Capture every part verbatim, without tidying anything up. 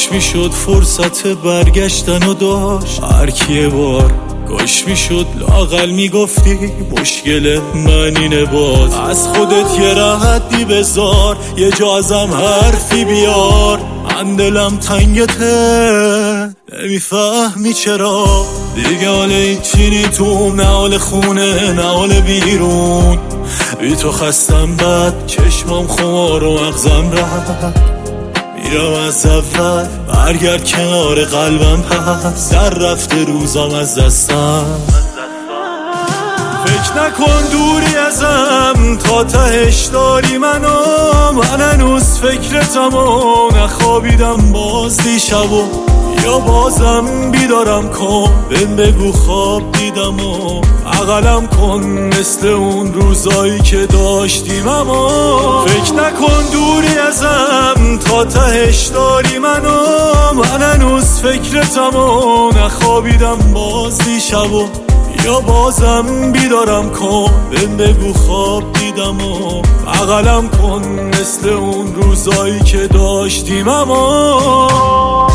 کاش میشد فرصت برگشتن و داشت هر کی بار کاش میشد لااقل میگفتی مشکل من اینه باز از خودت یه راحتی بذار یه جا ازم حرفی بیار من دلم تنگته نمیفهمی چرا دیگه حال هیچی نی تو نه حال خونه نه حال بیرون بی تو خستم بد چشمام خمار و مغزم رفت میرم از اول برگرد کنار قلبم پس در رفته روزام از دستم فکر نکن دوری ازم تا تهش داری منو من هنوز فکرتم و نخوابیدم باز دیشب و یا بازم بیدارم کن بهم بگو خواب دیدم و بغلم کن مثل اون روزایی که داشتیم اما فکر نکن دوری ازم تا تهش داری منو من هنوز فکرتم و نخوابیدم باز دیشب و یا بازم بیدارم کن بهم بگو خواب دیدم و بغلم کن مثل اون روزایی که داشتیم اما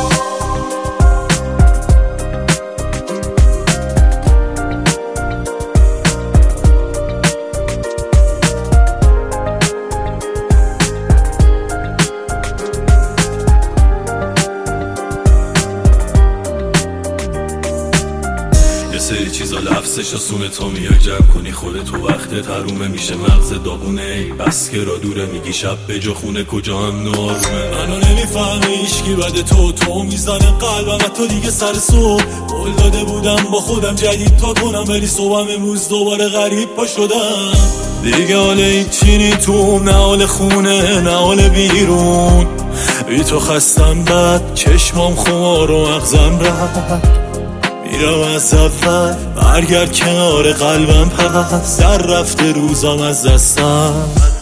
سری چیزا لفظش آسونه تا میای جمع کنی خودتو وقتت حرومه میشه مغز داغونه ای بس که را دوره میگی شب به جا خونه کجا هم نارومه منو نمیفهمه ایشکی بده تو تو میزنه قلبم و تو دیگه سر صبح قول داده بودم با خودم جدید تا کنم ولی صبحم امروز دوباره غریب پا شدم دیگه حال هیچی نی تو نه حال خونه نه حال بیرون بی تو خستم بد چشمام خمار و مغزم رفت میرم از اول برگرد کنار قلبم پس در رفته روزام از دستم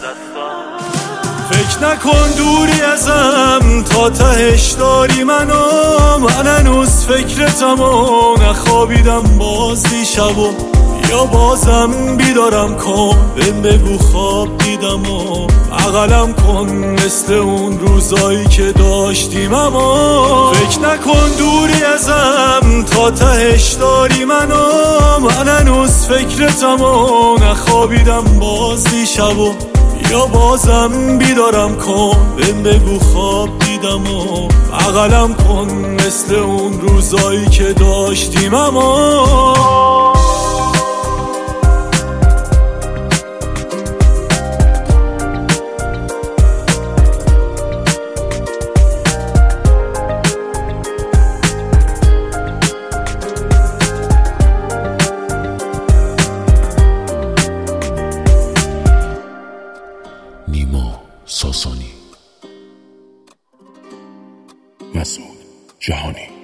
فکر نکن دوری ازم تا تهش داری منو من هنوز فکرتم و نخوابیدم باز دیشب و یا بازم بیدارم کن بهم بگو خواب دیدم و بغلم کن مثل اون روزایی که داشتیم اما فکر نکن دوری ازم تا تهش داری منو من هنوز فکرتم و نخوابیدم باز دیشب و یا بازم بیدارم کن بهم بگو خواب دیدم و بغلم کن مثل اون روزایی که داشتیم اما نیما ساسانی، مسعود جهانی.